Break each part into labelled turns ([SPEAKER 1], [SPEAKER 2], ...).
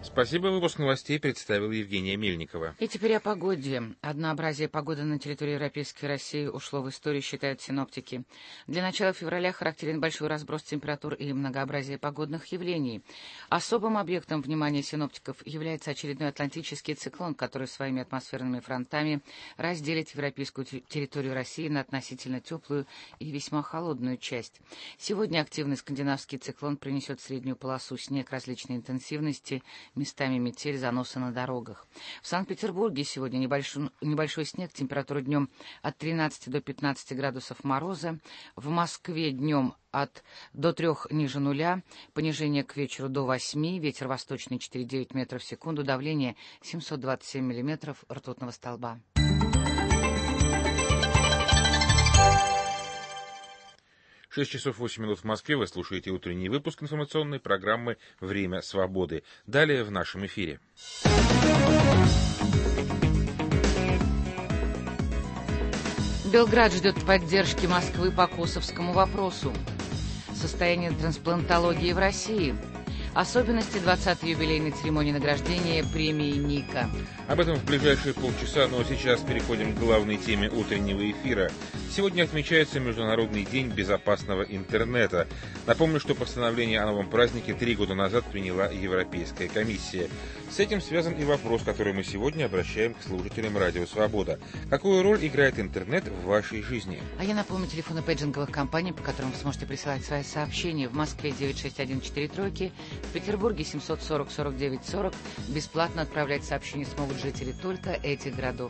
[SPEAKER 1] Спасибо. Выпуск новостей представила Евгения Мельникова.
[SPEAKER 2] И теперь о погоде. Однообразие погоды на территории Европейской России ушло в историю, считают синоптики. Для начала февраля характерен большой разброс температур и многообразие погодных явлений. Особым объектом внимания синоптиков является очередной атлантический циклон, который своими атмосферными фронтами разделит европейскую территорию России на относительно теплую и весьма холодную часть. Сегодня активный скандинавский циклон принесет в среднюю полосу снег различной интенсивности, местами метель, заносы на дорогах. В Санкт-Петербурге сегодня небольшой снег, температура днем от 13 до 15 градусов мороза. В Москве днем до 3 ниже нуля, понижение к вечеру до 8, ветер восточный 4,9 метров в секунду, давление 727 миллиметров ртутного столба.
[SPEAKER 1] 6 часов 8 минут в Москве. Вы слушаете утренний выпуск информационной программы «Время свободы». Далее в нашем эфире.
[SPEAKER 2] Белград ждет поддержки Москвы по косовскому вопросу. Состояние трансплантологии в России. Особенности 20-й юбилейной церемонии награждения премии Ника.
[SPEAKER 1] Об этом в ближайшие полчаса, но сейчас переходим к главной теме утреннего эфира. Сегодня отмечается Международный день безопасного интернета. Напомню, что постановление о новом празднике 3 года назад приняла Европейская комиссия. С этим связан и вопрос, который мы сегодня обращаем к слушателям Радио Свобода. Какую роль играет интернет в вашей жизни?
[SPEAKER 2] А я напомню телефоны пейджинговых компаний, по которым вы сможете присылать свои сообщения. В Москве 96143, в Петербурге 740-49-40. Бесплатно отправлять сообщения смогут жители только этих городов.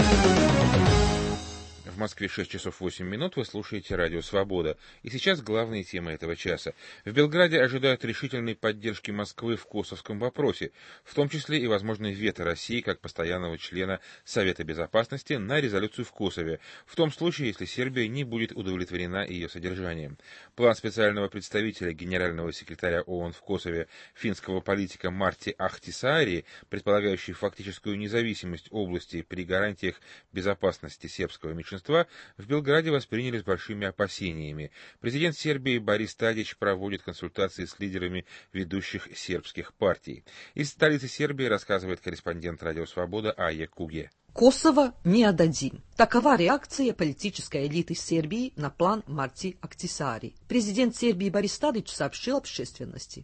[SPEAKER 1] В Москве 6 часов 8 минут. Вы слушаете Радио Свобода. И сейчас главные темы этого часа. В Белграде ожидают решительной поддержки Москвы в косовском вопросе, в том числе и возможной вето России как постоянного члена Совета Безопасности на резолюцию в Косове, в том случае, если Сербия не будет удовлетворена ее содержанием. План специального представителя генерального секретаря ООН в Косове финского политика Марти Ахтисаари, предполагающий фактическую независимость области при гарантиях безопасности сербского меньшинства, в Белграде восприняли с большими опасениями. Президент Сербии Борис Тадич проводит консультации с лидерами ведущих сербских партий. Из столицы Сербии рассказывает корреспондент Радио Свобода Ая Куге.
[SPEAKER 3] Косово не отдадим. Такова реакция политической элиты Сербии на план Марти Ахтисаари. Президент Сербии Борис Тадич сообщил общественности.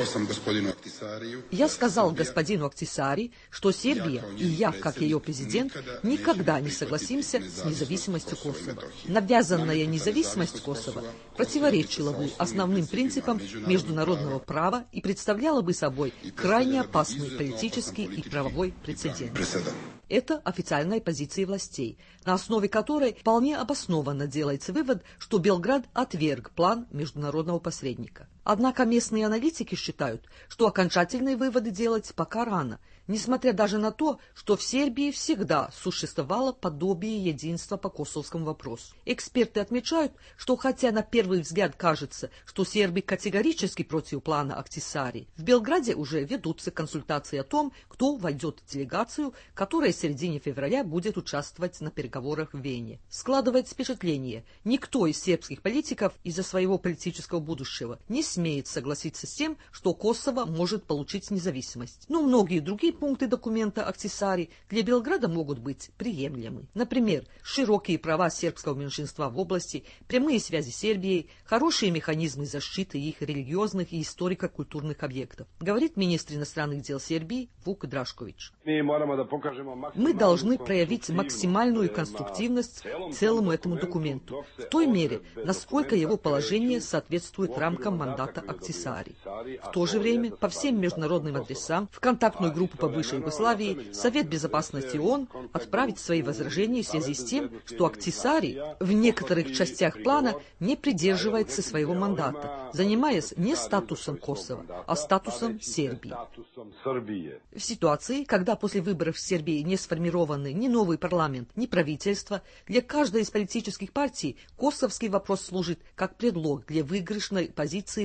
[SPEAKER 3] Я сказал господину Ахтисаари, что Сербия и я, как ее президент, никогда не согласимся с независимостью Косово. Навязанная независимость Косово противоречила бы основным принципам международного права и представляла бы собой крайне опасный политический и правовой прецедент. Это официальная позиция властей, на основе которой вполне обоснованно делается вывод, что Белград отверг план международного посредника. Однако местные аналитики считают, что окончательные выводы делать пока рано, несмотря даже на то, что в Сербии всегда существовало подобие единства по косовскому вопросу. Эксперты отмечают, что хотя на первый взгляд кажется, что сербы категорически против плана Ахтисаари, в Белграде уже ведутся консультации о том, кто войдет в делегацию, которая в середине февраля будет участвовать на переговорах в Вене. Складывается впечатление, никто из сербских политиков из-за своего политического будущего не смеет согласиться с тем, что Косово может получить независимость. Но многие другие пункты документа Ахтисаари для Белграда могут быть приемлемы. Например, широкие права сербского меньшинства в области, прямые связи с Сербией, хорошие механизмы защиты их религиозных и историко-культурных объектов, говорит министр иностранных дел Сербии Вук Драшкович. Мы должны проявить максимальную конструктивность целому этому документу, в той мере, насколько его положение соответствует рамкам мандата Ахтисаари. В то же время, по всем международным адресам, в контактную группу по бывшей Югославии, Совет Безопасности ООН отправит свои возражения в связи с тем, что Ахтисаари в некоторых частях плана не придерживается своего мандата, занимаясь не статусом Косово, а статусом Сербии. В ситуации, когда после выборов в Сербии не сформированы ни новый парламент, ни правительство, для каждой из политических партий косовский вопрос служит как предлог для выигрышной позиции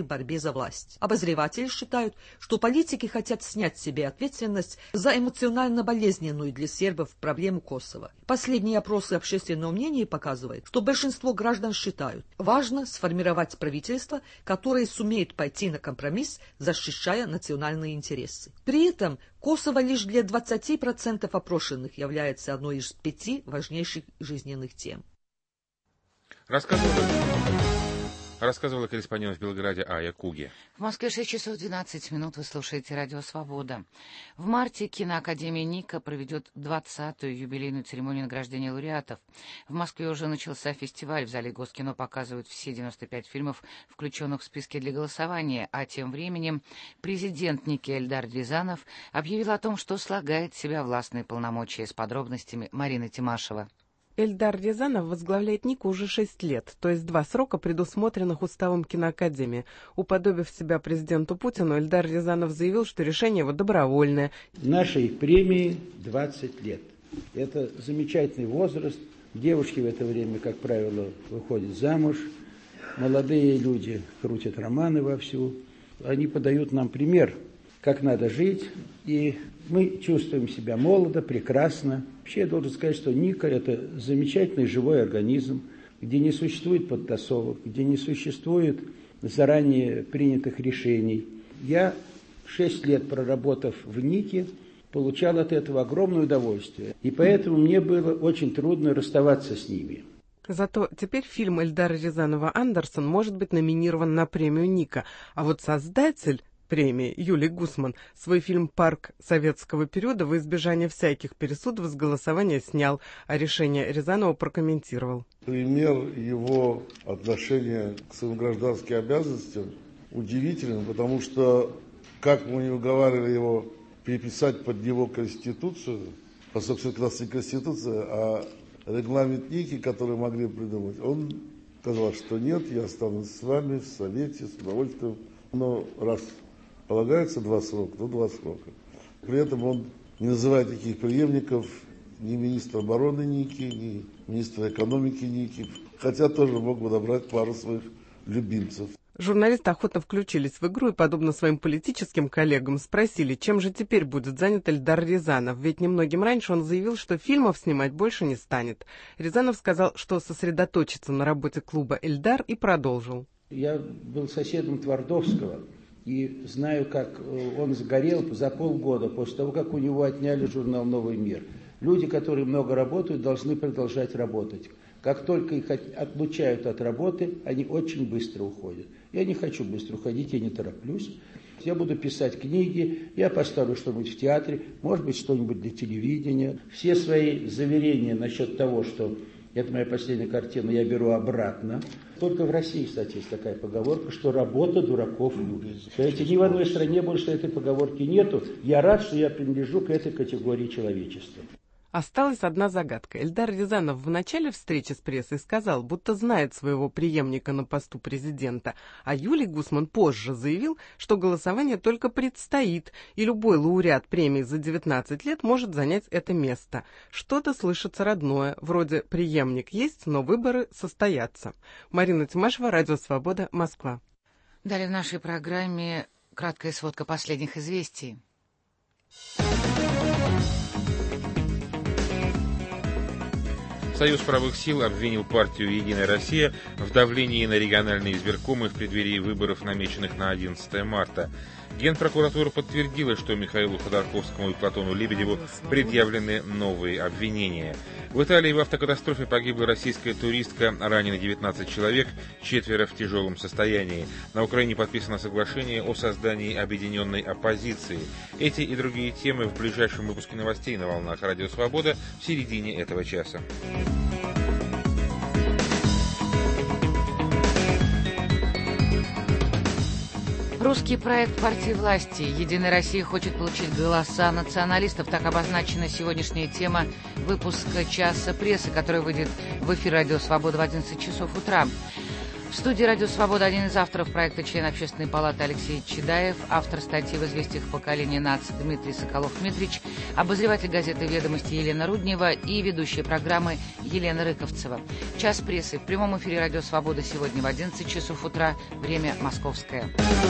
[SPEAKER 3] в борьбе за власть. Обозреватели считают, что политики хотят снять с себя ответственность за эмоционально болезненную для сербов проблему Косово. Последние опросы общественного мнения показывают, что большинство граждан считают, важно сформировать правительство, которое сумеет пойти на компромисс, защищая национальные интересы. При этом Косово лишь для 20% опрошенных является одной из 5 важнейших жизненных тем.
[SPEAKER 1] Рассказывала корреспондент в Белграде Ая Куги.
[SPEAKER 2] В Москве 6 часов 12 минут. Вы слушаете «Радио Свобода». В марте киноакадемия НИКа проведет 20-ю юбилейную церемонию награждения лауреатов. В Москве уже начался фестиваль. В зале Госкино показывают все 95 фильмов, включенных в списки для голосования. А тем временем президент НИКи Эльдар Рязанов объявил о том, что слагает в себя властные полномочия. С подробностями Марина Тимашева.
[SPEAKER 4] Эльдар Рязанов возглавляет НИКу уже 6 лет, то есть 2 срока, предусмотренных уставом киноакадемии. Уподобив себя президенту Путину, Эльдар Рязанов заявил, что решение его добровольное.
[SPEAKER 5] Нашей премии 20 лет. Это замечательный возраст. Девушки в это время, как правило, выходят замуж. Молодые люди крутят романы вовсю. Они подают нам пример, как надо жить. И мы чувствуем себя молодо, прекрасно. Вообще я должен сказать, что НИКа – это замечательный живой организм, где не существует подтасовок, где не существует заранее принятых решений. Я 6 лет проработав в НИКе, получал от этого огромное удовольствие. И поэтому мне было очень трудно расставаться с ними.
[SPEAKER 4] Зато теперь фильм Эльдара Рязанова «Андерсон» может быть номинирован на премию НИКа, а вот создатель премии Юлий Гусман свой фильм «Парк советского периода» во избежание всяких пересудов с голосования снял, а решение Рязанова прокомментировал.
[SPEAKER 6] Пример его отношения к своим гражданским обязанностям удивителен, потому что, как мы не уговаривали его переписать под него Конституцию, по собственно, у нас не Конституция, а регламент НИКи, который могли придумать, он сказал, что нет, я останусь с вами в Совете, с удовольствием, но раз полагается 2 срока, то 2 срока. При этом он не называет таких преемников ни министра обороны НИКи, ни министра экономики НИКи, хотя тоже мог бы набрать пару своих любимцев.
[SPEAKER 4] Журналисты охотно включились в игру и, подобно своим политическим коллегам, спросили, чем же теперь будет занят Эльдар Рязанов, ведь немногим раньше он заявил, что фильмов снимать больше не станет. Рязанов сказал, что сосредоточится на работе клуба «Эльдар» и продолжил.
[SPEAKER 5] Я был соседом Твардовского и знаю, как он сгорел за полгода после того, как у него отняли журнал «Новый мир». Люди, которые много работают, должны продолжать работать. Как только их отлучают от работы, они очень быстро уходят. Я не хочу быстро уходить, я не тороплюсь. Я буду писать книги, я поставлю что-нибудь в театре, может быть, что-нибудь для телевидения. Все свои заверения насчет того, что это моя последняя картина, я беру обратно. Только в России, кстати, есть такая поговорка, что работа дураков любит. Знаете, ни в одной стране больше этой поговорки нету. Я рад, что я принадлежу к этой категории человечества.
[SPEAKER 4] Осталась одна загадка. Эльдар Рязанов в начале встречи с прессой сказал, будто знает своего преемника на посту президента, а Юлий Гусман позже заявил, что голосование только предстоит, и любой лауреат премии за 19 лет может занять это место. Что-то слышится родное, вроде «преемник есть, но выборы состоятся». Марина Тимашева, Радио Свобода, Москва.
[SPEAKER 2] Далее в нашей программе краткая сводка последних известий.
[SPEAKER 1] Союз правых сил обвинил партию «Единая Россия» в давлении на региональные избиркомы в преддверии выборов, намеченных на 11 марта. Генпрокуратура подтвердила, что Михаилу Ходорковскому и Платону Лебедеву предъявлены новые обвинения. В Италии в автокатастрофе погибла российская туристка, ранено 19 человек, 4 в тяжелом состоянии. На Украине подписано соглашение о создании объединенной оппозиции. Эти и другие темы в ближайшем выпуске новостей на волнах Радио Свобода в середине этого часа.
[SPEAKER 2] Русский проект партии власти «Единая Россия» хочет получить голоса националистов. Так обозначена сегодняшняя тема выпуска «Часа прессы», который выйдет в эфир «Радио Свобода» в 11 часов утра. В студии «Радио Свобода» один из авторов проекта, член Общественной палаты Алексей Чедаев, автор статьи в «Известиях поколения наций» Дмитрий Соколов-Дмитрич, обозреватель газеты «Ведомости» Елена Руднева и ведущая программы Елена Рыковцева. Час прессы в прямом эфире «Радио Свобода» сегодня в 11 часов утра, время московское.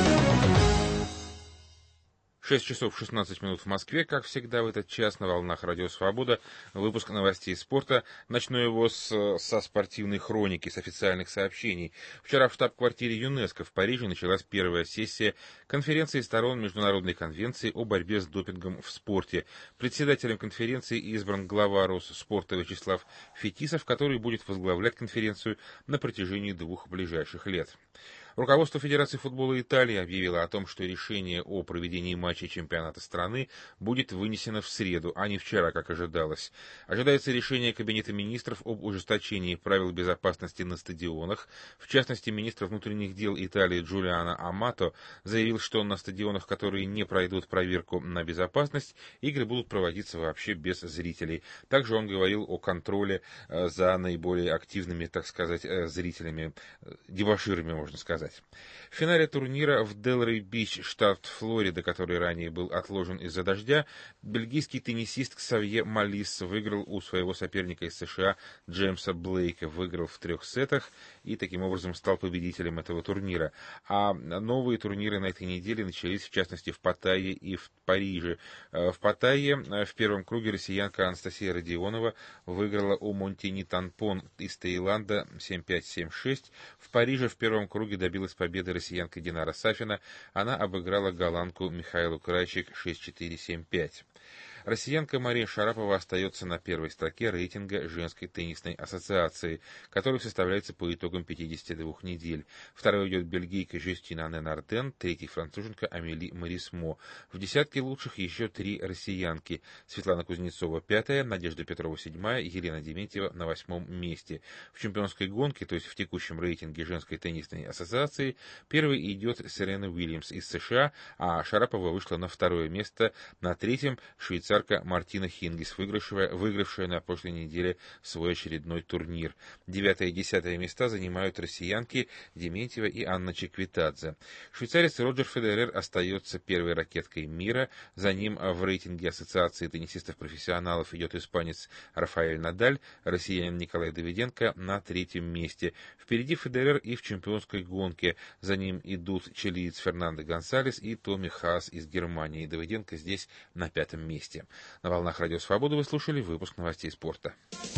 [SPEAKER 1] 6 часов 16 минут в Москве, как всегда в этот час на волнах «Радио Свобода». Выпуск новостей спорта. Начну его со спортивной хроники, с официальных сообщений. Вчера в штаб-квартире ЮНЕСКО в Париже началась первая сессия конференции сторон Международной конвенции о борьбе с допингом в спорте. Председателем конференции избран глава Росспорта Вячеслав Фетисов, который будет возглавлять конференцию на протяжении 2 ближайших лет. Руководство Федерации футбола Италии объявило о том, что решение о проведении матчей чемпионата страны будет вынесено в среду, а не вчера, как ожидалось. Ожидается решение Кабинета министров об ужесточении правил безопасности на стадионах. В частности, министр внутренних дел Италии Джулиано Амато заявил, что на стадионах, которые не пройдут проверку на безопасность, игры будут проводиться вообще без зрителей. Также он говорил о контроле за наиболее активными, так сказать, зрителями, дебоширами, можно сказать. В финале турнира в Делрей-Бич, штат Флорида, который ранее был отложен из-за дождя, бельгийский теннисист Ксавье Малис выиграл у своего соперника из США Джеймса Блейка, выиграл в 3 сетах и таким образом стал победителем этого турнира. А новые турниры на этой неделе начались, в частности, в Паттайе и в Париже. В Паттайе в первом круге россиянка Анастасия Родионова выиграла у Монтини Танпон из Таиланда 7-5-7-6. В Париже в первом круге добилась победы россиянка Динара Сафина. Она обыграла голландку Михаилу Крайчик 6-4-7-5. Россиянка Мария Шарапова остается на первой строке рейтинга Женской теннисной ассоциации, который составляется по итогам 52 недель. Второй идет бельгийка Жюстина Ненарден, третий француженка Амели Марисмо. В десятке лучших еще 3 россиянки. Светлана Кузнецова 5-я, Надежда Петрова 7-я, Елена Дементьева на 8-м месте. В чемпионской гонке, то есть в текущем рейтинге Женской теннисной ассоциации, первой идет Серена Уильямс из США, а Шарапова вышла на 2-е место, на 3-м швейцарка Мартина Хингис, выигравшая на прошлой неделе свой очередной турнир. 9-е и 10-е места занимают россиянки Дементьева и Анна Чеквитадзе. Швейцарец Роджер Федерер остается первой ракеткой мира. За ним в рейтинге Ассоциации теннисистов-профессионалов идет испанец Рафаэль Надаль, россиянин Николай Давиденко на 3-м месте. Впереди Федерер и в чемпионской гонке. За ним идут чилиец Фернандо Гонсалес и Томми Хаас из Германии. Давиденко здесь на 5-м месте. На волнах «Радио Свобода» вы слушали выпуск новостей спорта.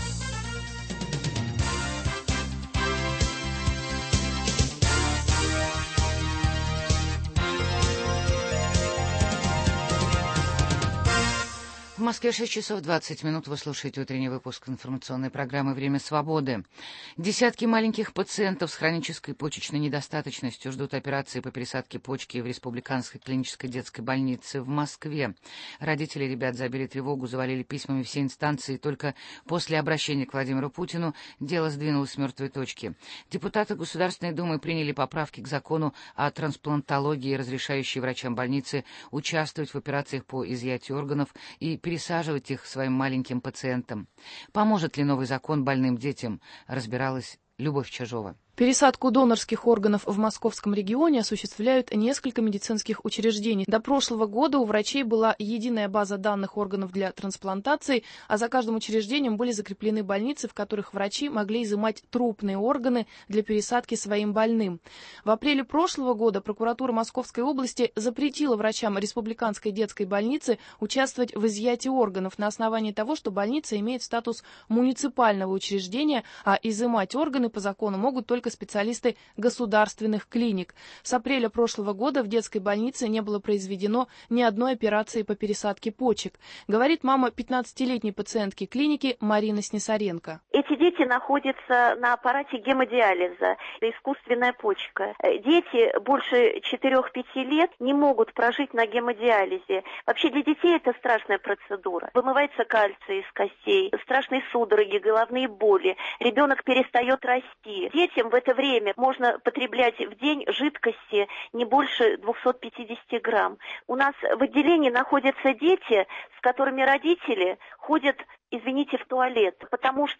[SPEAKER 2] В Москве 6 часов 20 минут. Вы слушаете утренний выпуск информационной программы «Время свободы». Десятки маленьких пациентов с хронической почечной недостаточностью ждут операции по пересадке почки в Республиканской клинической детской больнице в Москве. Родители ребят забили тревогу, завалили письмами все инстанции. Только после обращения к Владимиру Путину дело сдвинулось с мертвой точки. Депутаты Государственной Думы приняли поправки к закону о трансплантологии, разрешающие врачам больницы участвовать в операциях по изъятию органов и пересаживать их своим маленьким пациентам. Поможет ли новый закон больным детям, разбиралась Любовь Чижова.
[SPEAKER 7] Пересадку донорских органов в московском регионе осуществляют несколько медицинских учреждений. До прошлого года у врачей была единая база данных органов для трансплантации, а за каждым учреждением были закреплены больницы, в которых врачи могли изымать трупные органы для пересадки своим больным. В апреле прошлого года прокуратура Московской области запретила врачам Республиканской детской больницы участвовать в изъятии органов на основании того, что больница имеет статус муниципального учреждения, а изымать органы по закону могут только специалисты государственных клиник. С апреля прошлого года в детской больнице не было произведено ни одной операции по пересадке почек, говорит мама 15-летней пациентки клиники Марина Снисаренко.
[SPEAKER 8] Эти дети находятся на аппарате гемодиализа, искусственная почка. Дети больше 4-5 лет не могут прожить на гемодиализе. Вообще для детей это страшная процедура. Вымывается кальций из костей, страшные судороги, головные боли. Ребенок перестает расти. Детям в это время можно потреблять в день жидкости не больше 250 грамм. У нас в отделении находятся дети, с которыми родители ходят, извините, в туалет, потому что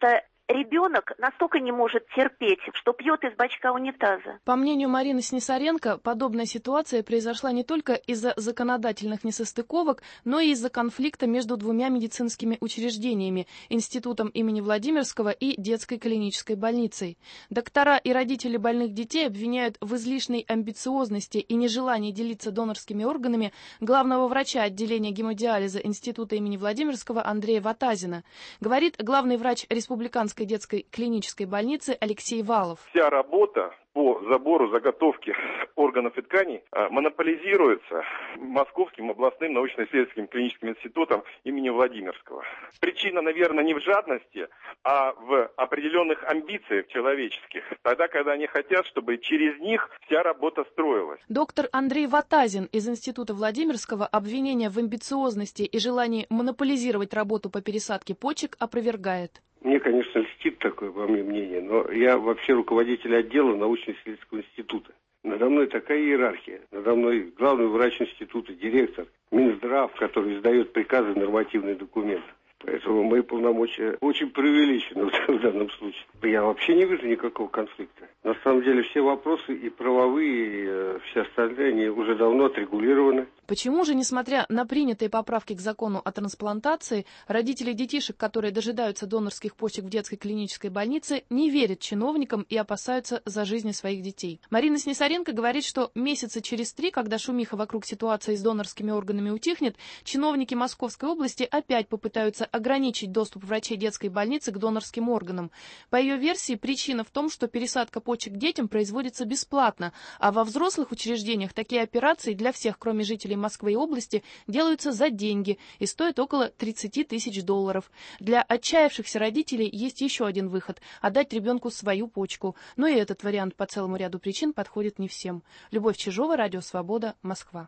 [SPEAKER 8] ребенок настолько не может терпеть, что пьет из бачка унитаза.
[SPEAKER 7] По мнению Марины Снисаренко, подобная ситуация произошла не только из-за законодательных несостыковок, но и из-за конфликта между двумя медицинскими учреждениями – Институтом имени Владимирского и детской клинической больницей. Доктора и родители больных детей обвиняют в излишней амбициозности и нежелании делиться донорскими органами главного врача отделения гемодиализа Института имени Владимирского Андрея Ватазина. Говорит главный врач Республиканской детской клинической больницы Алексей Валов.
[SPEAKER 9] Вся работа по забору заготовки органов и тканей монополизируется Московским областным научно-исследовательским клиническим институтом имени Владимирского. Причина, наверное, не в жадности, а в определенных амбициях человеческих. Тогда, когда они хотят, чтобы через них вся работа строилась.
[SPEAKER 7] Доктор Андрей Ватазин из Института Владимирского обвинения в амбициозности и желании монополизировать работу по пересадке почек опровергает.
[SPEAKER 10] Мне, конечно, льстит такое во мне мнение, но я вообще руководитель отдела научно-исследовательского института. Надо мной такая иерархия. Надо мной главный врач института, директор, Минздрав, который издает приказы, нормативные документы. Поэтому мои полномочия очень преувеличены в данном случае. Я вообще не вижу никакого конфликта. На самом деле все вопросы и правовые, и все остальные, они уже давно отрегулированы.
[SPEAKER 7] Почему же, несмотря на принятые поправки к закону о трансплантации, родители детишек, которые дожидаются донорских почек в детской клинической больнице, не верят чиновникам и опасаются за жизни своих детей? Марина Снисаренко говорит, что месяца через 3, когда шумиха вокруг ситуации с донорскими органами утихнет, чиновники Московской области опять попытаются ограничить доступ врачей детской больницы к донорским органам. По ее версии, причина в том, что пересадка почек детям производится бесплатно, а во взрослых учреждениях такие операции для всех, кроме жителей Москвы и области, делаются за деньги и стоят около 30 тысяч долларов. Для отчаявшихся родителей есть еще один выход – отдать ребенку свою почку. Но и этот вариант по целому ряду причин подходит не всем. Любовь Чижова, Радио Свобода, Москва.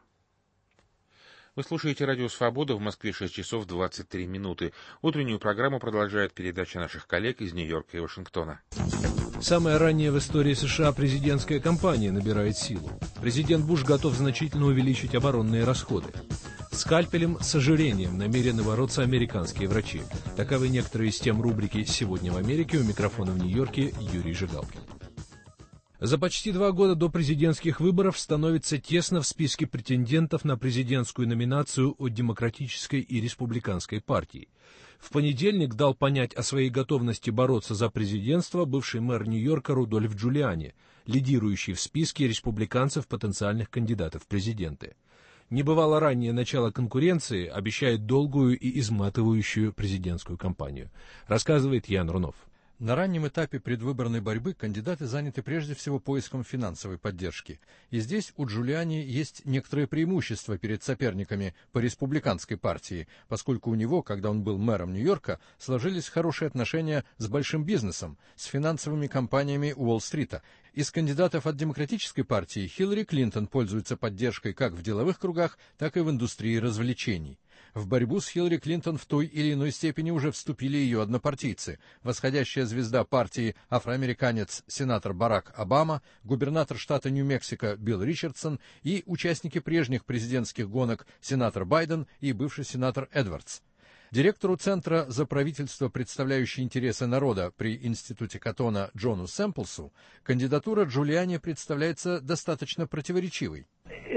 [SPEAKER 1] Вы слушаете Радио Свобода, в Москве 6 часов 23 минуты. Утреннюю программу продолжает передача наших коллег из Нью-Йорка и Вашингтона.
[SPEAKER 11] Самая ранняя в истории США президентская кампания набирает силу. Президент Буш готов значительно увеличить оборонные расходы. Скальпелем с ожирением намерены бороться американские врачи. Таковы некоторые из тем рубрики «Сегодня в Америке». У микрофона в Нью-Йорке Юрий Жигалкин. За почти 2 года до президентских выборов становится тесно в списке претендентов на президентскую номинацию от Демократической и Республиканской партий. В понедельник дал понять о своей готовности бороться за президентство бывший мэр Нью-Йорка Рудольф Джулиани, лидирующий в списке республиканцев потенциальных кандидатов в президенты. Небывало раннее начало конкуренции обещает долгую и изматывающую президентскую кампанию, рассказывает Ян Рунов.
[SPEAKER 12] На раннем этапе предвыборной борьбы кандидаты заняты прежде всего поиском финансовой поддержки. И здесь у Джулиани есть некоторые преимущества перед соперниками по республиканской партии, поскольку у него, когда он был мэром Нью-Йорка, сложились хорошие отношения с большим бизнесом, с финансовыми компаниями Уолл-стрита. Из кандидатов от Демократической партии Хиллари Клинтон пользуется поддержкой как в деловых кругах, так и в индустрии развлечений. В борьбу с Хиллари Клинтон в той или иной степени уже вступили ее однопартийцы. Восходящая звезда партии афроамериканец сенатор Барак Обама, губернатор штата Нью-Мексико Билл Ричардсон и участники прежних президентских гонок сенатор Байден и бывший сенатор Эдвардс. Директору Центра за правительство, представляющий интересы народа при Институте Каттона Джону Сэмплсу, кандидатура Джулиани представляется достаточно противоречивой.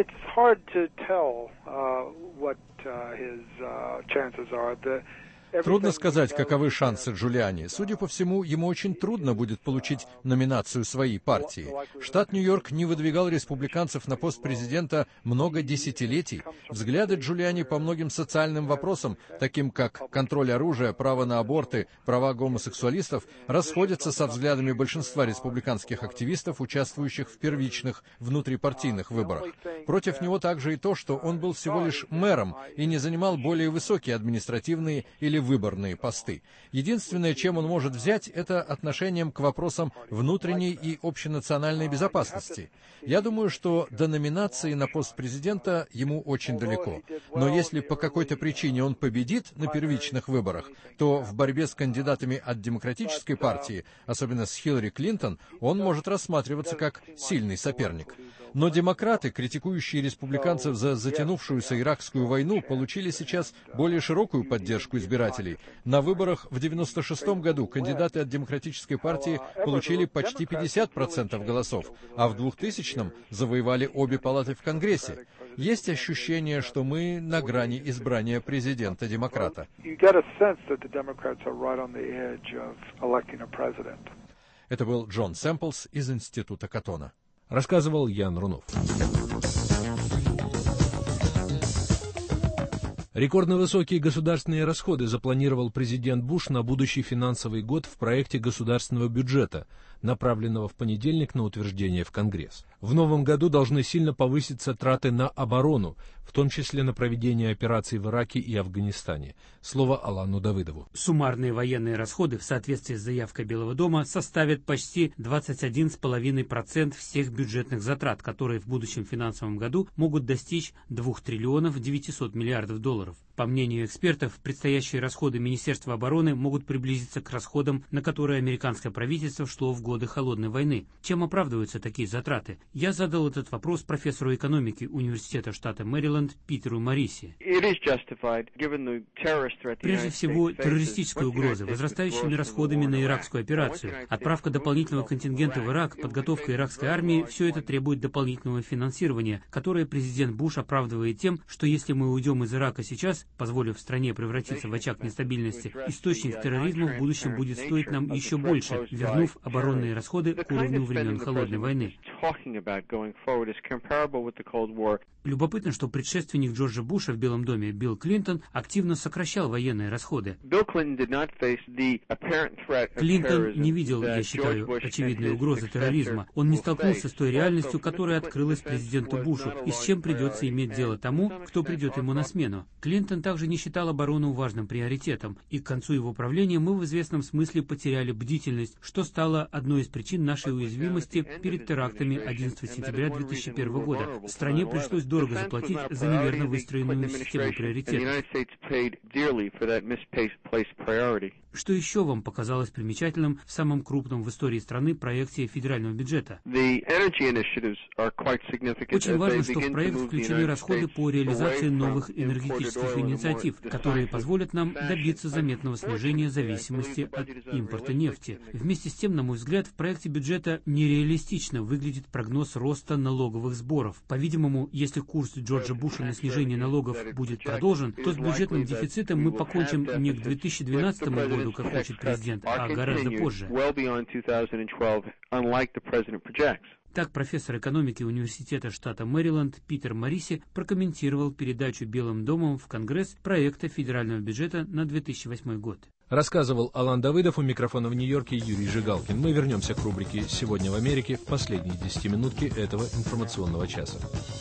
[SPEAKER 12] Трудно сказать, каковы шансы Джулиани. Судя по всему, ему очень трудно будет получить номинацию своей партии. Штат Нью-Йорк не выдвигал республиканцев на пост президента много десятилетий. Взгляды Джулиани по многим социальным вопросам, таким как контроль оружия, право на аборты, права гомосексуалистов, расходятся со взглядами большинства республиканских активистов, участвующих в первичных внутрипартийных выборах. Против него также и то, что он был всего лишь мэром и не занимал более высокие административные или выборные посты. Единственное, чем он может взять, это отношением к вопросам внутренней и общенациональной безопасности. Я думаю, что до номинации на пост президента ему очень далеко. Но если по какой-то причине он победит на первичных выборах, то в борьбе с кандидатами от Демократической партии, особенно с Хиллари Клинтон, он может рассматриваться как сильный соперник. Но демократы, критикующие республиканцев за затянувшуюся иракскую войну, получили сейчас более широкую поддержку избирателей, избирателей. На выборах в 1996 году кандидаты от Демократической партии получили почти 50% голосов, а в 2000-м завоевали обе палаты в Конгрессе. Есть ощущение, что мы на грани избрания президента-демократа. Это был Джон Сэмплс из Института Каттона.
[SPEAKER 11] Рассказывал Ян Рунов. Рекордно высокие государственные расходы запланировал президент Буш на будущий финансовый год в проекте государственного бюджета, направленного в понедельник на утверждение в Конгресс. В новом году должны сильно повыситься траты на оборону, в том числе на проведение операций в Ираке и Афганистане. Слово Алану Давыдову.
[SPEAKER 13] Суммарные военные расходы в соответствии с заявкой Белого дома составят почти 21,5% всех бюджетных затрат, которые в будущем финансовом году могут достичь 2 триллионов 900 миллиардов долларов. По мнению экспертов, предстоящие расходы Министерства обороны могут приблизиться к расходам, на которые американское правительство шло в годы Холодной войны. Чем оправдываются такие затраты? Я задал этот вопрос профессору экономики Университета штата Мэриленд Питеру Мориси. Прежде всего, террористической угрозы, возрастающими расходами на иракскую операцию, отправка дополнительного контингента в Ирак, подготовка иракской армии – все это требует дополнительного финансирования, которое президент Буш оправдывает тем, что если мы уйдем из Ирака сейчас, позволив стране превратиться в очаг нестабильности, источник терроризма в будущем будет стоить нам еще больше, вернув оборонные расходы к уровню времен Холодной войны. Любопытно, что предшественник Джорджа Буша в Белом доме, Билл Клинтон, активно сокращал военные расходы. Клинтон не видел, я считаю, очевидной угрозы терроризма. Он не столкнулся с той реальностью, которая открылась президенту Бушу, и с чем придется иметь дело тому, кто придет ему на смену. Клинтон также не считал оборону важным приоритетом, и к концу его правления мы в известном смысле потеряли бдительность, что стало одной из причин нашей уязвимости перед терактами 11 сентября 2001 года. Стране пришлось дорого заплатить за неверно выстроенную систему приоритетов. Что еще вам показалось примечательным в самом крупном в истории страны проекте федерального бюджета? Очень важно, что в проект включены расходы по реализации новых энергетических инициатив, которые позволят нам добиться заметного снижения зависимости от импорта нефти. Вместе с тем, на мой взгляд, в проекте бюджета нереалистично выглядит прогноз роста налоговых сборов. По-видимому, если курс Джорджа Буша на снижение налогов будет продолжен, то с бюджетным дефицитом мы покончим не к 2012 году, как хочет президент, а гораздо позже. Так профессор экономики Университета штата Мэриленд Питер Мориси прокомментировал передачу Белым домом в Конгресс проекта федерального бюджета на 2008 год.
[SPEAKER 11] Рассказывал Алан Давыдов, у микрофона в Нью-Йорке Юрий Жигалкин. Мы вернемся к рубрике «Сегодня в Америке» в последние 10-минутки этого информационного часа.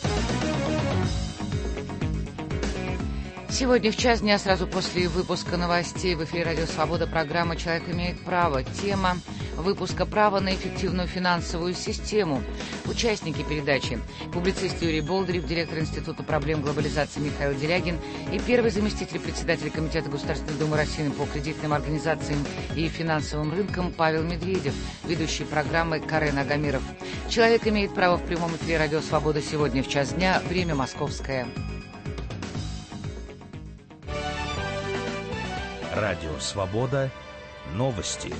[SPEAKER 2] Сегодня в час дня, сразу после выпуска новостей, в эфире «Радио Свобода» программа «Человек имеет право». Тема выпуска «Право на эффективную финансовую систему». Участники передачи: публицист Юрий Болдырев, директор Института проблем глобализации Михаил Делягин и первый заместитель председателя Комитета Государственной Думы России по кредитным организациям и финансовым рынкам Павел Медведев, ведущий программы Карен Агамиров. «Человек имеет право» в прямом эфире «Радио Свобода» сегодня в час дня, время московское.
[SPEAKER 14] Радио Свобода. Новости.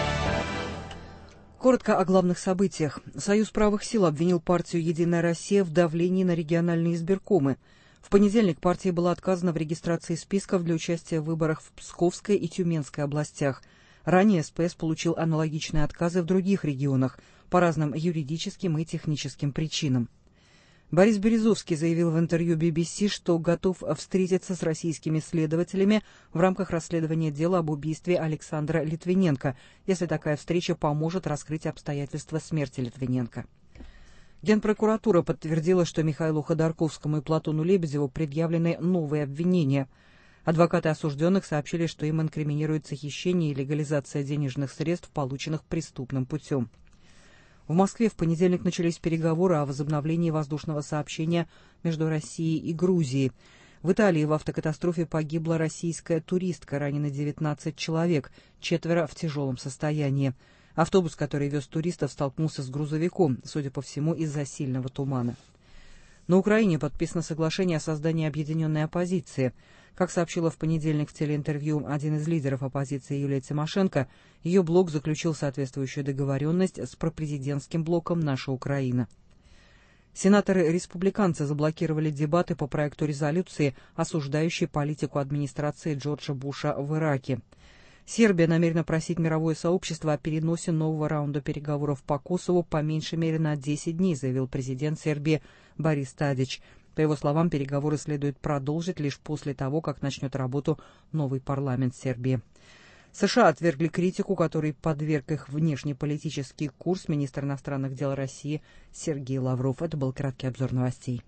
[SPEAKER 15] Коротко о главных событиях. Союз правых сил обвинил партию «Единая Россия» в давлении на региональные избиркомы. В понедельник партии было отказано в регистрации списков для участия в выборах в Псковской и Тюменской областях. Ранее СПС получил аналогичные отказы в других регионах по разным юридическим и техническим причинам. Борис Березовский заявил в интервью BBC, что готов встретиться с российскими следователями в рамках расследования дела об убийстве Александра Литвиненко, если такая встреча поможет раскрыть обстоятельства смерти Литвиненко. Генпрокуратура подтвердила, что Михаилу Ходорковскому и Платону Лебедеву предъявлены новые обвинения. Адвокаты осужденных сообщили, что им инкриминируется хищение и легализация денежных средств, полученных преступным путем. В Москве в понедельник начались переговоры о возобновлении воздушного сообщения между Россией и Грузией. В Италии в автокатастрофе погибла российская туристка, ранены 19 человек, 4 в тяжелом состоянии. Автобус, который вез туристов, столкнулся с грузовиком, судя по всему, из-за сильного тумана. На Украине подписано соглашение о создании объединенной оппозиции. Как сообщила в понедельник в телеинтервью один из лидеров оппозиции Юлия Тимошенко, ее блок заключил соответствующую договоренность с пропрезидентским блоком «Наша Украина». Сенаторы-республиканцы заблокировали дебаты по проекту резолюции, осуждающей политику администрации Джорджа Буша в Ираке. Сербия намерена просить мировое сообщество о переносе нового раунда переговоров по Косову по меньшей мере на 10 дней, заявил президент Сербии Борис Тадич. По его словам, переговоры следует продолжить лишь после того, как начнет работу новый парламент Сербии. США отвергли критику, которой подверг их внешнеполитический курс министр иностранных дел России Сергей Лавров. Это был краткий обзор новостей.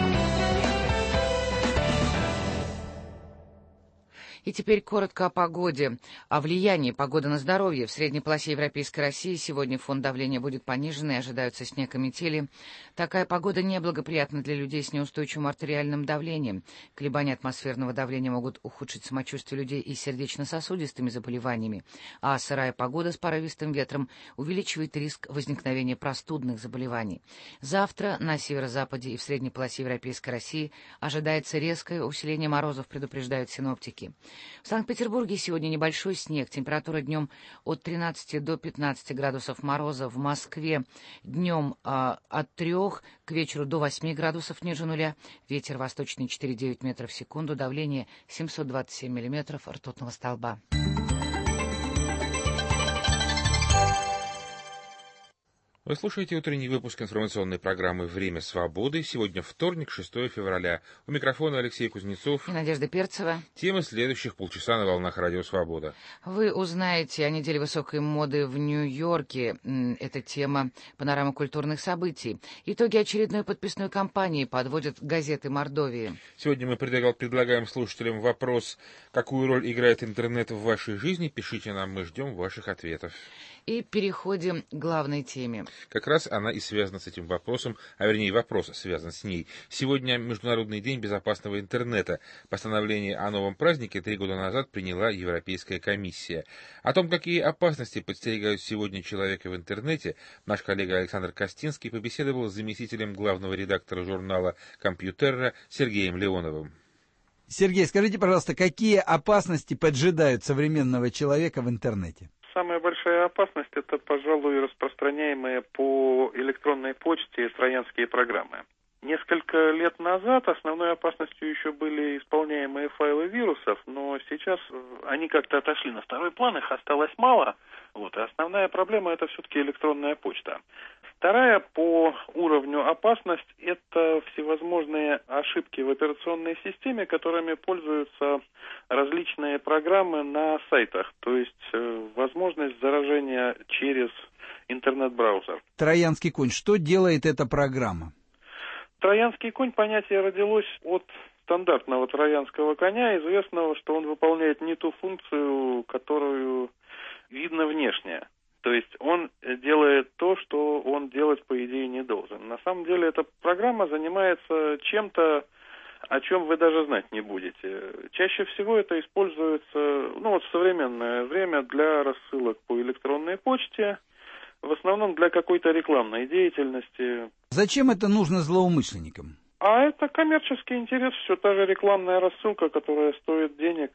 [SPEAKER 2] И теперь коротко о погоде. О влиянии погоды на здоровье. В средней полосе Европейской России сегодня фон давления будет понижен и ожидаются снег и метели. Такая погода неблагоприятна для людей с неустойчивым артериальным давлением. Колебания атмосферного давления могут ухудшить самочувствие людей и с сердечно-сосудистыми заболеваниями. А сырая погода с порывистым ветром увеличивает риск возникновения простудных заболеваний. Завтра на северо-западе и в средней полосе Европейской России ожидается резкое усиление морозов, предупреждают синоптики. В Санкт-Петербурге сегодня небольшой снег. Температура днем от 13 до 15 градусов мороза. В Москве днем от 3 к вечеру до 8 градусов ниже нуля. Ветер восточный 4,9 метров в секунду. Давление 727 миллиметров ртутного столба.
[SPEAKER 1] Вы слушаете утренний выпуск информационной программы «Время свободы». Сегодня вторник, 6 февраля. У микрофона Алексей Кузнецов
[SPEAKER 2] и Надежда Перцева.
[SPEAKER 1] Темы следующих полчаса на волнах Радио Свобода.
[SPEAKER 2] Вы узнаете о неделе высокой моды в Нью-Йорке. Это тема панорамы культурных событий. Итоги очередной подписной кампании подводят газеты Мордовии.
[SPEAKER 1] Сегодня мы предлагаем слушателям вопрос: какую роль играет интернет в вашей жизни? Пишите нам, мы ждем ваших ответов.
[SPEAKER 2] И переходим к главной теме.
[SPEAKER 1] Как раз она и связана с этим вопросом, а вернее вопрос связан с ней. Сегодня Международный день безопасного интернета. Постановление о новом празднике 3 года назад приняла Европейская комиссия. О том, какие опасности подстерегают сегодня человека в интернете, наш коллега Александр Костинский побеседовал с заместителем главного редактора журнала «Компьютерра» Сергеем Леоновым.
[SPEAKER 16] Сергей, скажите, пожалуйста, какие опасности поджидают современного человека в интернете?
[SPEAKER 17] Самая большая опасность – это, пожалуй, распространяемые по электронной почте троянские программы. Несколько лет назад основной опасностью еще были исполняемые файлы вирусов, но сейчас они как-то отошли на второй план, их осталось мало. И основная проблема – это все-таки электронная почта. Вторая по уровню опасность – это всевозможные ошибки в операционной системе, которыми пользуются различные программы на сайтах, то есть возможность заражения через интернет-браузер.
[SPEAKER 16] Троянский конь. Что делает эта программа?
[SPEAKER 17] Троянский конь — понятие родилось от стандартного троянского коня, известного, что он выполняет не ту функцию, которую видно внешне. То есть он делает то, что он делать, по идее, не должен. На самом деле эта программа занимается чем-то, о чем вы даже знать не будете. Чаще всего это используется, в современное время для рассылок по электронной почте, в основном для какой-то рекламной деятельности.
[SPEAKER 16] Зачем это нужно злоумышленникам?
[SPEAKER 17] А это коммерческий интерес, все та же рекламная рассылка, которая стоит денег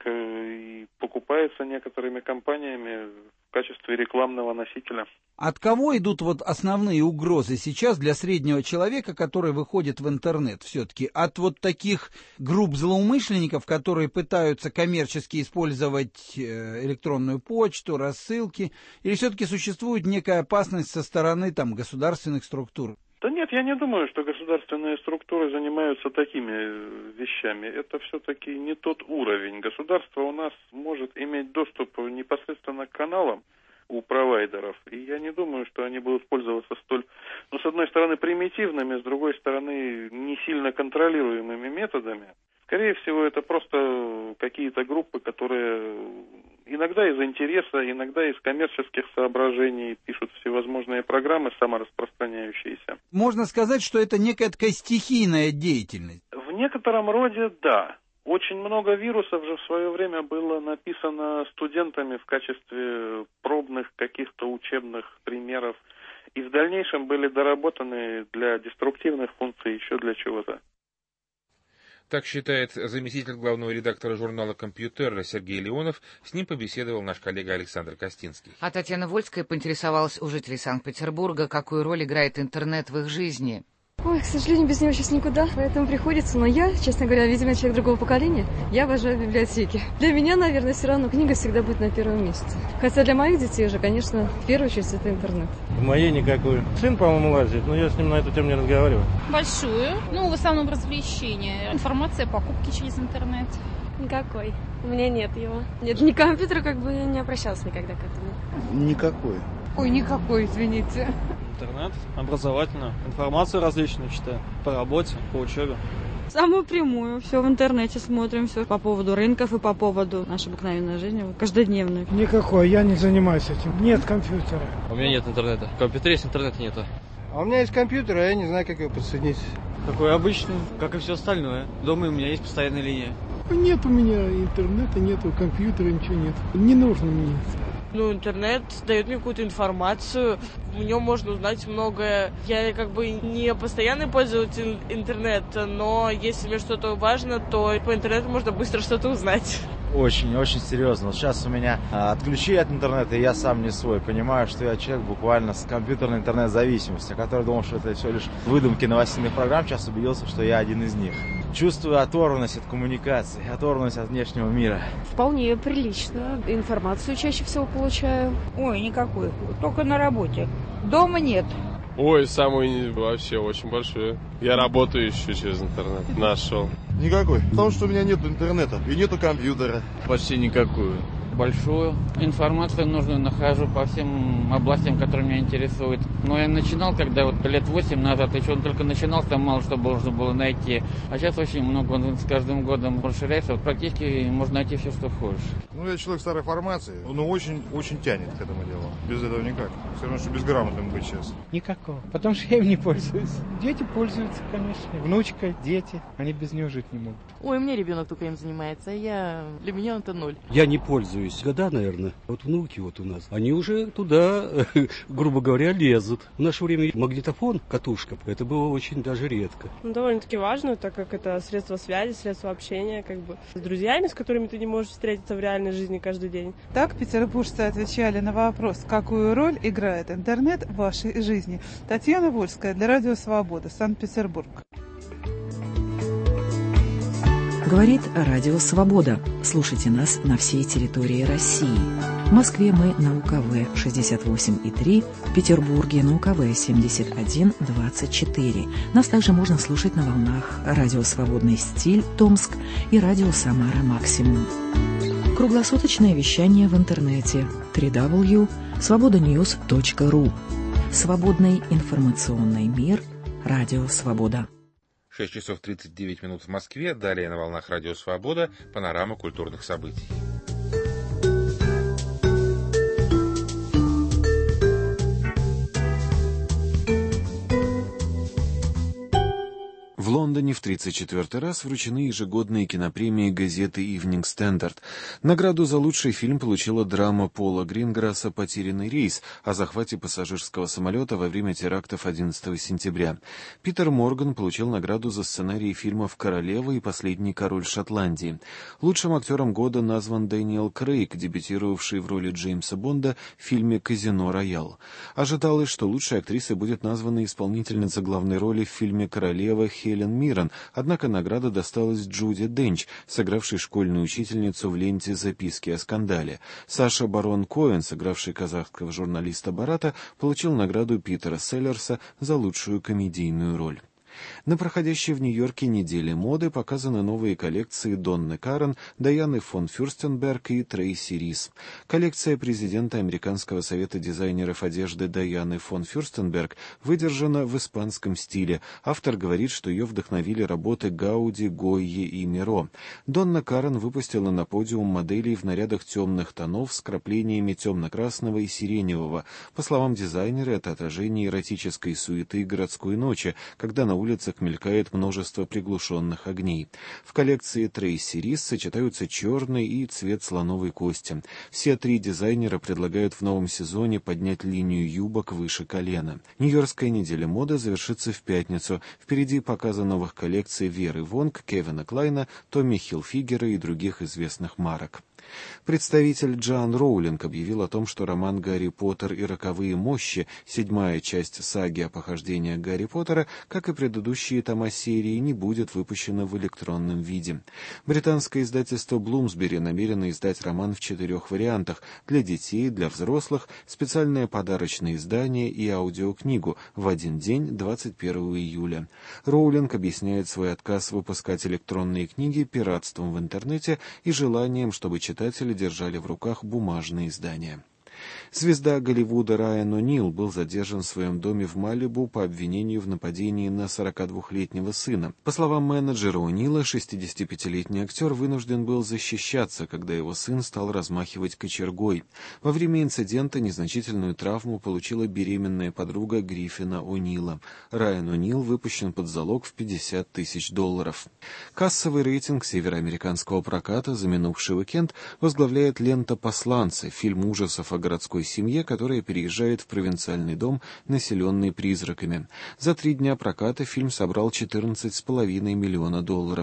[SPEAKER 17] и покупается некоторыми компаниями в качестве рекламного носителя.
[SPEAKER 16] От кого идут основные угрозы сейчас для среднего человека, который выходит в интернет все-таки? От таких групп злоумышленников, которые пытаются коммерчески использовать электронную почту, рассылки? Или все-таки существует некая опасность со стороны государственных структур?
[SPEAKER 17] Да нет, я не думаю, что государственные структуры занимаются такими вещами. Это все-таки не тот уровень. Государство у нас может иметь доступ непосредственно к каналам у провайдеров. И я не думаю, что они будут пользоваться столь, с одной стороны, примитивными, с другой стороны, не сильно контролируемыми методами. Скорее всего, это просто какие-то группы, которые иногда из интереса, иногда из коммерческих соображений пишут всевозможные программы самораспространяющиеся.
[SPEAKER 16] Можно сказать, что это некая такая стихийная деятельность?
[SPEAKER 17] В некотором роде да. Очень много вирусов же в свое время было написано студентами в качестве пробных каких-то учебных примеров. И в дальнейшем были доработаны для деструктивных функций, еще для чего-то.
[SPEAKER 1] Так считает заместитель главного редактора журнала «Компьютер» Сергей Леонов. С ним побеседовал наш коллега Александр Костинский.
[SPEAKER 2] А Татьяна Вольская поинтересовалась у жителей Санкт-Петербурга, какую роль играет интернет в их жизни.
[SPEAKER 18] Ой, к сожалению, без него сейчас никуда, поэтому приходится. Но я, честно говоря, видимо, человек другого поколения, я обожаю библиотеки. Для меня, наверное, все равно книга всегда будет на первом месте. Хотя для моих детей уже, конечно, в первую очередь это интернет.
[SPEAKER 19] В моей никакой. Сын, по-моему, лазит, но я с ним на эту тему не разговариваю.
[SPEAKER 20] Большую. В основном развлечения. Информация, покупки через интернет.
[SPEAKER 18] Никакой. У меня нет его. Нет, ни компьютера, я не обращалась никогда к этому.
[SPEAKER 6] Никакой.
[SPEAKER 21] Ой, никакой, извините.
[SPEAKER 19] Интернет, образовательно, информацию различную читаю, по работе, по учебе.
[SPEAKER 22] Самую прямую, все в интернете смотрим, все по поводу рынков и по поводу нашей обыкновенной жизни, каждодневной.
[SPEAKER 21] Никакой, я не занимаюсь этим. Нет компьютера.
[SPEAKER 23] У меня нет интернета. В компьютере есть, интернета нету.
[SPEAKER 19] А у меня есть компьютер, а я не знаю, как его подсоединить.
[SPEAKER 23] Такой обычный, как и все остальное. Дома у меня есть постоянная линия.
[SPEAKER 21] Нет у меня интернета, нету компьютера, ничего нет. Не нужно мне.
[SPEAKER 24] Интернет дает мне какую-то информацию, в нем можно узнать многое. Я не постоянный пользователь интернета, но если мне что-то важно, то по интернету можно быстро что-то узнать.
[SPEAKER 25] Очень серьезно. Сейчас у меня отключили от интернета, и я сам не свой. Понимаю, что я человек буквально с компьютерной интернет-зависимостью, который думал, что это все лишь выдумки новостных программ, сейчас убедился, что я один из них. Чувствую оторванность от коммуникации, оторванность от внешнего мира.
[SPEAKER 26] Вполне прилично. Информацию чаще всего получаю.
[SPEAKER 27] Ой, никакой. Только на работе.
[SPEAKER 26] Дома нет.
[SPEAKER 28] Ой, самый вообще очень большой. Я работаю еще через интернет. Нашел.
[SPEAKER 6] Никакой. Потому что у меня нет интернета и нету компьютера.
[SPEAKER 23] Почти никакую.
[SPEAKER 29] Большую информацию нужную нахожу по всем областям, которые меня интересуют. Но я начинал, когда лет 8 назад, еще он только начинался, там мало что можно было найти. А сейчас очень много, он с каждым годом расширяется. Практически можно найти все, что хочешь.
[SPEAKER 6] Я человек старой формации, но очень тянет к этому делу. Без этого никак. Все равно, что безграмотным быть сейчас.
[SPEAKER 21] Никакого. Потому что я им не пользуюсь. Дети пользуются, конечно. Внучка, дети. Они без него жить не могут.
[SPEAKER 24] Ой, у меня ребенок только им занимается. Для меня это 0.
[SPEAKER 30] Я не пользуюсь. Года, наверное. Внуки у нас. Они уже туда, грубо говоря, лезут. В наше время магнитофон, катушка, это было очень даже редко.
[SPEAKER 31] Довольно-таки важно, так как это средство связи, средство общения, с друзьями, с которыми ты не можешь встретиться в реальной жизни каждый день.
[SPEAKER 21] Так петербуржцы отвечали на вопрос, какую роль играет интернет в вашей жизни. Татьяна Вольская для Радио Свобода, Санкт-Петербург.
[SPEAKER 31] Говорит Радио Свобода. Слушайте нас на всей территории России. В Москве мы на УКВ 68,3, в Петербурге на УКВ 71,24. Нас также можно слушать на волнах Радио Свободный стиль Томск и Радио Самара Максимум. Круглосуточное вещание в интернете www.svobodanews.ru. Свободный информационный мир. Радио Свобода.
[SPEAKER 1] 6 часов 39 минут в Москве. Далее на волнах Радио Свобода панорама культурных событий.
[SPEAKER 32] В Лондоне в 34-й раз вручены ежегодные кинопремии газеты Evening Standard. Награду за лучший фильм получила драма Пола Гринграсса «Потерянный рейс» о захвате пассажирского самолета во время терактов 11 сентября. Питер Морган получил награду за сценарий фильмов «Королева» и «Последний король Шотландии». Лучшим актером года назван Дэниел Крейг, дебютировавший в роли Джеймса Бонда в фильме «Казино Рояль». Ожидалось, что лучшей актрисой будет названа исполнительница главной роли в фильме «Королева» Хелен Миррен, однако награда досталась Джуди Денч, сыгравшей школьную учительницу в ленте «Записки о скандале». Саша Барон Коэн, сыгравший казахского журналиста Барата, получил награду Питера Селлерса за лучшую комедийную роль. На проходящей в Нью-Йорке неделе моды показаны новые коллекции Донны Карен, Дайаны фон Фюрстенберг и Трейси Рис. Коллекция президента Американского совета дизайнеров одежды Дайаны фон Фюрстенберг выдержана в испанском стиле. Автор говорит, что ее вдохновили работы Гауди, Гойи и Миро. Донна Карен выпустила на подиум моделей в нарядах темных тонов с краплениями темно-красного и сиреневого. По словам дизайнера, это отражение эротической суеты городской ночи, когда на улице улицах мелькает множество приглушенных огней. В коллекции Трейси Рис сочетаются черный и цвет слоновой кости. Все три дизайнера предлагают в новом сезоне поднять линию юбок выше колена. Нью-Йоркская неделя моды завершится в пятницу. Впереди показы новых коллекций Веры Вонг, Кевина Клайна, Томми Хилфигера и других известных марок. Представитель Джоан Роулинг объявил о том, что роман «Гарри Поттер и роковые мощи», 7-я часть саги о похождениях Гарри Поттера, как и предыдущие тома серии, не будет выпущена в электронном виде. Британское издательство Bloomsbury намерено издать роман в 4 вариантах: для детей, для взрослых, специальное подарочное издание и аудиокнигу в один день, 21 июля. Роулинг объясняет свой отказ выпускать электронные книги пиратством в интернете и желанием, чтобы читатели держали в руках бумажные издания. Звезда Голливуда Райан О'Нил был задержан в своем доме в Малибу по обвинению в нападении на 42-летнего сына. По словам менеджера О'Нила, 65-летний актер вынужден был защищаться, когда его сын стал размахивать кочергой. Во время инцидента незначительную травму получила беременная подруга Гриффина О'Нила. Райан О'Нил выпущен под залог в $50 тысяч. Кассовый рейтинг североамериканского проката за минувший уикенд возглавляет лента «Посланцы», фильм ужасов о городской семье, которая переезжает в провинциальный дом, населенный призраками. За 3 дня проката фильм собрал $14,5 миллиона.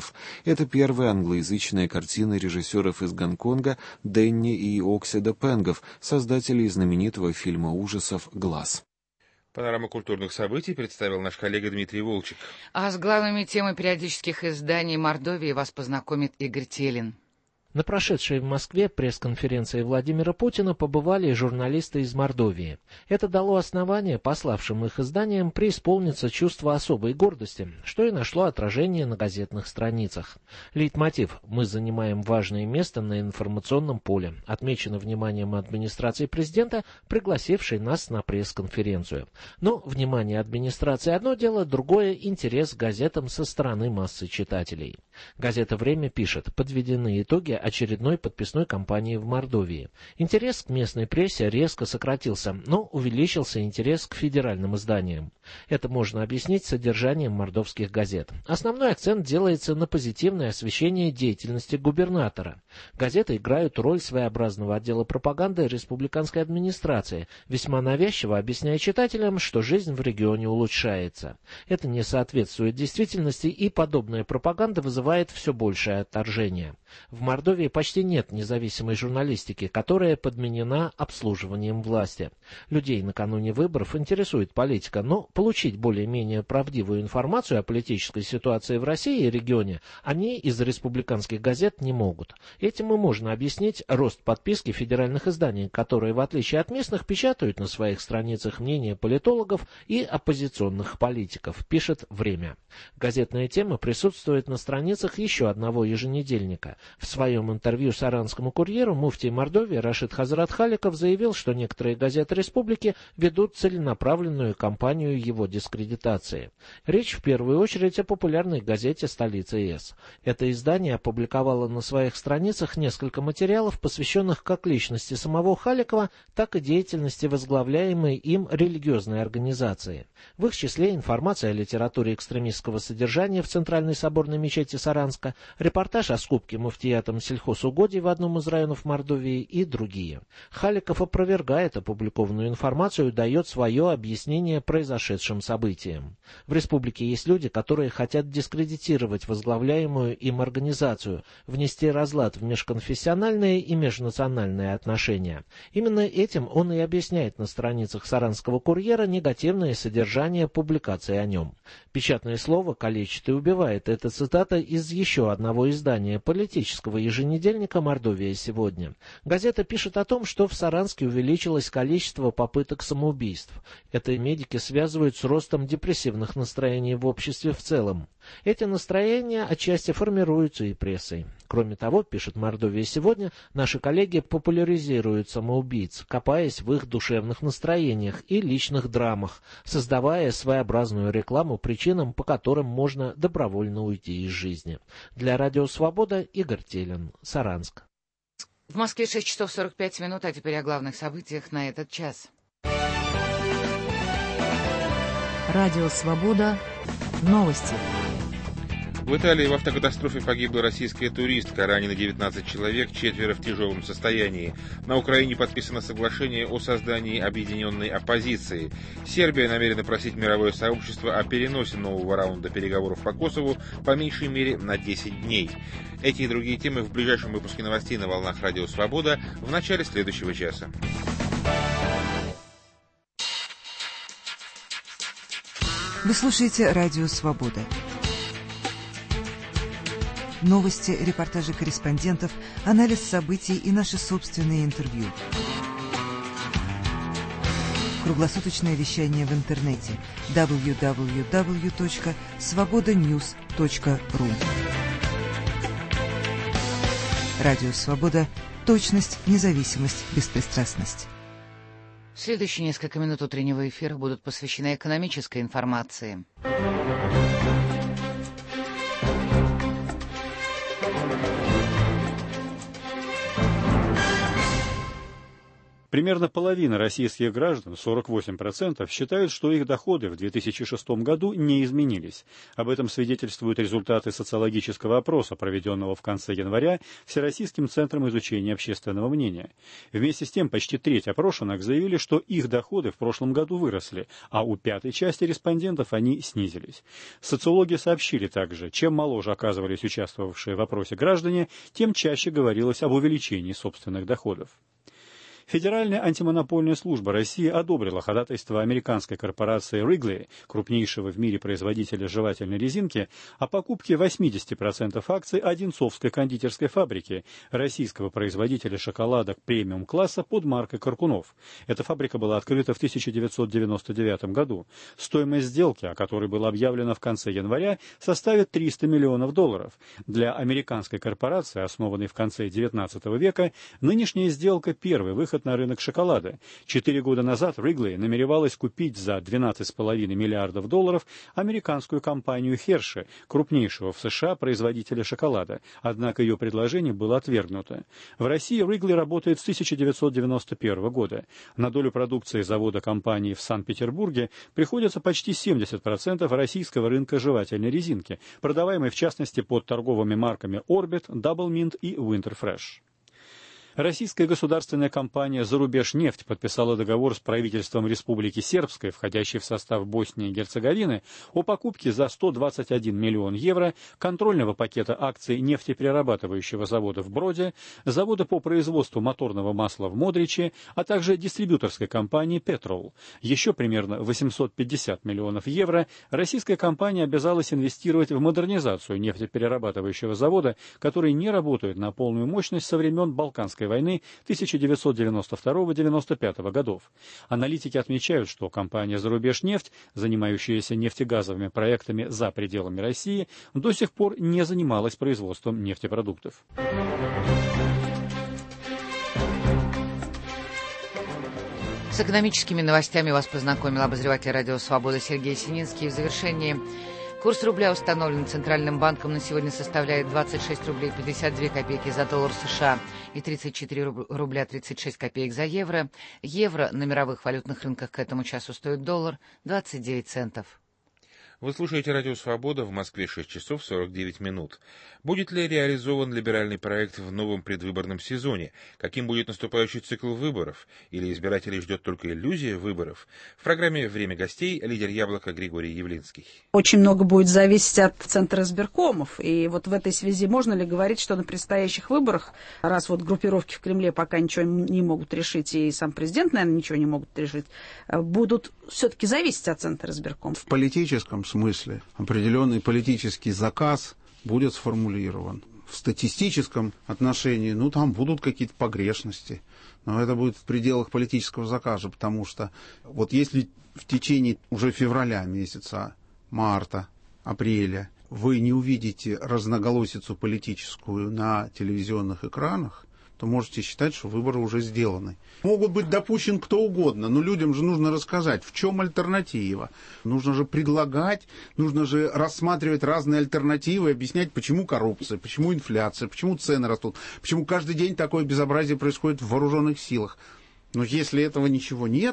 [SPEAKER 32] Это первая англоязычная картина режиссеров из Гонконга Дэнни и Оксида Пенгов, создателей знаменитого фильма ужасов «Глаз».
[SPEAKER 1] Панораму культурных событий представил наш коллега Дмитрий Волчек.
[SPEAKER 2] А с главными темами периодических изданий Мордовии вас познакомит Игорь Телин.
[SPEAKER 3] На прошедшей в Москве пресс-конференции Владимира Путина побывали и журналисты из Мордовии. Это дало основание пославшим их изданиям преисполниться чувство особой гордости, что и нашло отражение на газетных страницах. Лейтмотив «Мы занимаем важное место на информационном поле» отмечено вниманием администрации президента, пригласившей нас на пресс-конференцию. Но внимание администрации одно дело, другое — интерес к газетам со стороны массы читателей. Газета «Время» пишет: подведены итоги очередной подписной кампании в Мордовии. Интерес к местной прессе резко сократился, но увеличился интерес к федеральным изданиям. Это можно объяснить содержанием мордовских газет. Основной акцент делается на позитивное освещение деятельности губернатора. Газеты играют роль своеобразного отдела пропаганды республиканской администрации, весьма навязчиво объясняя читателям, что жизнь в регионе улучшается. Это не соответствует действительности, и подобная пропаганда вызывает все большее отторжение. В Мордовии почти нет независимой журналистики, которая подменена обслуживанием власти. Людей накануне выборов интересует политика, но получить более-менее правдивую информацию о политической ситуации в России и регионе они из республиканских газет не могут. Этим и можно объяснить рост подписки федеральных изданий, которые, в отличие от местных, печатают на своих страницах мнения политологов и оппозиционных политиков, пишет «Время». Газетная тема присутствует на страницах еще одного еженедельника. В своем интервью Саранскому курьеру муфтий Мордовии Рашид Хазрат Халиков заявил, что некоторые газеты республики ведут целенаправленную кампанию его дискредитации. Речь в первую очередь о популярной газете «Столица ЕС». Это издание опубликовало на своих страницах несколько материалов, посвященных как личности самого Халикова, так и деятельности возглавляемой им религиозной организации. В их числе информация о литературе экстремистского содержания в Центральной соборной мечети Саранска, репортаж о скупке муфтиятом сельхозугодий в одном из районов Мордовии и другие. Халиков опровергает опубликованную информацию и дает свое объяснение произошедшим событиям. В республике есть люди, которые хотят дискредитировать возглавляемую им организацию, внести разлад в межконфессиональные и межнациональные отношения. Именно этим он и объясняет на страницах Саранского курьера негативное содержание публикации о нем. Печатное слово калечит и убивает. Это цитата из еще одного издания политического еженедельника «Мордовия сегодня». Газета пишет о том, что в Саранске увеличилось количество попыток самоубийств. Это медики связывают с ростом депрессивных настроений в обществе в целом. Эти настроения отчасти формируются и прессой. Кроме того, пишет «Мордовия сегодня», наши коллеги популяризируют самоубийц, копаясь в их душевных настроениях и личных драмах, создавая своеобразную рекламу причинам, по которым можно добровольно уйти из жизни. Для Радио Свобода Игорь Телин, Саранск.
[SPEAKER 2] В Москве 6 часов 45 минут, а теперь о главных событиях на этот час.
[SPEAKER 31] Радио Свобода. Новости.
[SPEAKER 1] В Италии в автокатастрофе погибла российская туристка, ранены 19 человек, 4 в тяжелом состоянии. На Украине подписано соглашение о создании объединенной оппозиции. Сербия намерена просить мировое сообщество о переносе нового раунда переговоров по Косову по меньшей мере на 10 дней. Эти и другие темы в ближайшем выпуске новостей на волнах Радио Свобода в начале следующего часа.
[SPEAKER 31] Вы слушаете Радио Свобода. Новости, репортажи корреспондентов, анализ событий и наши собственные интервью. Круглосуточное вещание в интернете www.svobodanews.ru. Радио Свобода. Точность, независимость, беспристрастность.
[SPEAKER 2] Следующие несколько минут утреннего эфира будут посвящены экономической информации.
[SPEAKER 4] Примерно половина российских граждан, 48%, считают, что их доходы в 2006 году не изменились. Об этом свидетельствуют результаты социологического опроса, проведенного в конце января Всероссийским центром изучения общественного мнения. Вместе с тем, почти треть опрошенных заявили, что их доходы в прошлом году выросли, а у пятой части респондентов они снизились. Социологи сообщили также, чем моложе оказывались участвовавшие в опросе граждане, тем чаще говорилось об увеличении собственных доходов. Федеральная антимонопольная служба России одобрила ходатайство американской корпорации Wrigley, крупнейшего в мире производителя жевательной резинки, о покупке 80% акций Одинцовской кондитерской фабрики, российского производителя шоколадок премиум-класса под маркой Каркунов. Эта фабрика была открыта в 1999 году. Стоимость сделки, о которой было объявлено в конце января, составит $300 миллионов. Для американской корпорации, основанной в конце XIX века, нынешняя сделка – первый выход на рынок шоколада. 4 года назад Wrigley намеревалась купить за $12,5 миллиардов американскую компанию Hershey, крупнейшего в США производителя шоколада, однако ее предложение было отвергнуто. В России Wrigley работает с 1991 года. На долю продукции завода компании в Санкт-Петербурге приходится почти 70% российского рынка жевательной резинки, продаваемой в частности под торговыми марками Orbit, Double Mint и Winter Fresh. Российская государственная компания «Зарубежнефть» подписала договор с правительством Республики Сербской, входящей в состав Боснии и Герцеговины, о покупке за €121 миллион контрольного пакета акций нефтеперерабатывающего завода в Броде, завода по производству моторного масла в Модриче, а также дистрибьюторской компании «Петрол». Еще примерно €850 миллионов российская компания обязалась инвестировать в модернизацию нефтеперерабатывающего завода, который не работает на полную мощность со времен Балканской войны 1992-1995 годов. Аналитики отмечают, что компания «Зарубежнефть», занимающаяся нефтегазовыми проектами за пределами России, до сих пор не занималась производством нефтепродуктов.
[SPEAKER 2] С экономическими новостями вас познакомил обозреватель «Радио Свобода» Сергей Сининский. В завершении: курс рубля, установленный Центральным банком, на сегодня составляет 26 рублей 52 копейки за доллар США и 34 рубля 36 копеек за евро. Евро на мировых валютных рынках к этому часу стоит доллар 29 центов.
[SPEAKER 1] Вы слушаете «Радио Свобода», в Москве 6 часов 49 минут. Будет ли реализован либеральный проект в новом предвыборном сезоне? Каким будет наступающий цикл выборов? Или избирателей ждет только иллюзия выборов? В программе «Время гостей» лидер «Яблока» Григорий Явлинский.
[SPEAKER 5] Очень много будет зависеть от Центра избиркомов. И вот в этой связи можно ли говорить, что на предстоящих выборах, раз вот группировки в Кремле пока ничего не могут решить, и сам президент, наверное, ничего не могут решить, будут все-таки зависеть от Центра избиркомов?
[SPEAKER 7] В политическом смысле определенный политический заказ будет сформулирован. В статистическом отношении, там будут какие-то погрешности, но это будет в пределах политического заказа, потому что вот если в течение уже февраля месяца, марта, апреля вы не увидите разноголосицу политическую на телевизионных экранах, то можете считать, что выборы уже сделаны. Могут быть допущен кто угодно, но людям же нужно рассказать, в чем альтернатива. Нужно же предлагать, нужно же рассматривать разные альтернативы, объяснять, почему коррупция, почему инфляция, почему цены растут, почему каждый день такое безобразие происходит в вооруженных силах. Но если этого ничего нет,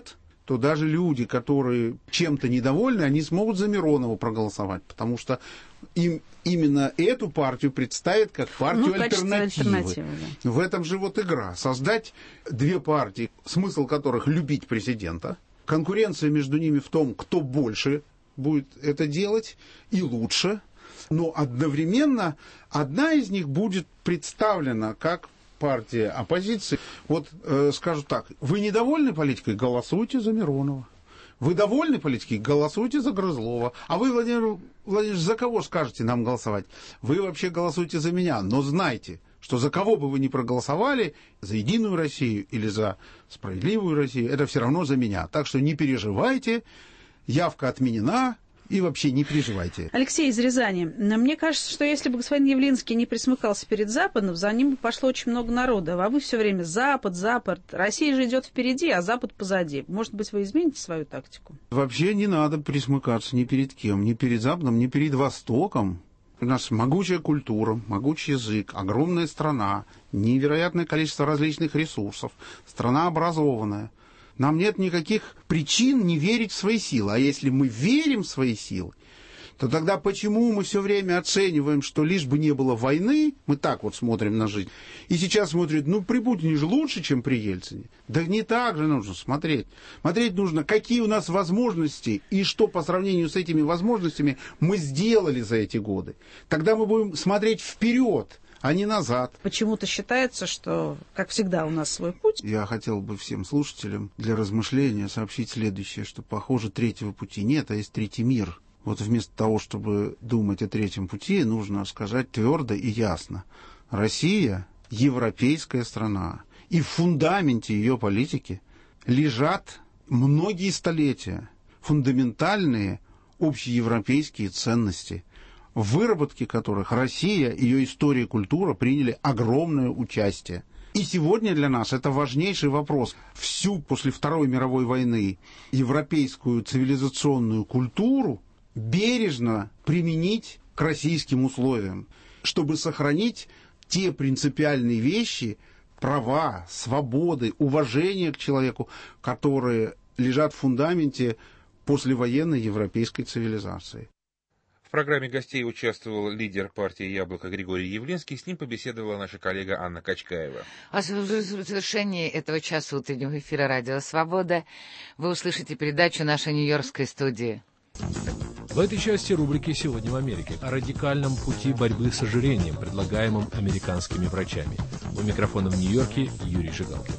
[SPEAKER 7] то даже люди, которые чем-то недовольны, они смогут за Миронова проголосовать, потому что им именно эту партию представят как партию альтернативы. Да. В этом же вот игра. Создать две партии, смысл которых любить президента. Конкуренция между ними в том, кто больше будет это делать и лучше. Но одновременно одна из них будет представлена как партия оппозиции. Вот скажу так, вы недовольны политикой? Голосуйте за Миронова. Вы довольны политикой? Голосуйте за Грызлова. А вы, Владимир Владимирович, за кого скажете нам голосовать? Вы вообще голосуйте за меня, но знайте, что за кого бы вы ни проголосовали, за Единую Россию или за Справедливую Россию, это все равно за меня. Так что не переживайте, явка отменена. И вообще не переживайте.
[SPEAKER 5] Алексей из Рязани. Мне кажется, что если бы господин Явлинский не присмыкался перед Западом, за ним бы пошло очень много народа. А вы все время Запад, Запад. Россия же идет впереди, а Запад позади. Может быть, вы измените свою тактику?
[SPEAKER 7] Вообще не надо присмыкаться ни перед кем. Ни перед Западом, ни перед Востоком. У нас могучая культура, могучий язык, огромная страна, невероятное количество различных ресурсов. Страна образованная. Нам нет никаких причин не верить в свои силы. А если мы верим в свои силы, то тогда почему мы все время оцениваем, что лишь бы не было войны, мы так вот смотрим на жизнь, и сейчас смотрят, ну, при Путине же лучше, чем при Ельцине. Да не так же нужно смотреть. Смотреть нужно, какие у нас возможности, и что по сравнению с этими возможностями мы сделали за эти годы. Тогда мы будем смотреть вперед, а не назад.
[SPEAKER 5] Почему-то считается, что, как всегда, у нас свой путь.
[SPEAKER 7] Я хотел бы всем слушателям для размышления сообщить следующее, что, похоже, третьего пути нет, а есть третий мир. Вот вместо того, чтобы думать о третьем пути, нужно сказать твердо и ясно. Россия – европейская страна, и в фундаменте ее политики лежат многие столетия фундаментальные общеевропейские ценности, в выработке которых Россия, ее история и культура приняли огромное участие. И сегодня для нас это важнейший вопрос. Всю после Второй мировой войны европейскую цивилизационную культуру бережно применить к российским условиям, чтобы сохранить те принципиальные вещи, права, свободы, уважение к человеку, которые лежат в фундаменте послевоенной европейской цивилизации.
[SPEAKER 1] В программе гостей участвовал лидер партии «Яблоко» Григорий Явлинский. С ним побеседовала наша коллега Анна Качкаева.
[SPEAKER 2] А в завершении этого часа утреннего эфира «Радио Свобода» вы услышите передачу нашей нью-йоркской студии.
[SPEAKER 8] В этой части рубрики «Сегодня в Америке» о радикальном пути борьбы с ожирением, предлагаемом американскими врачами. У микрофона в Нью-Йорке Юрий Жигалкин.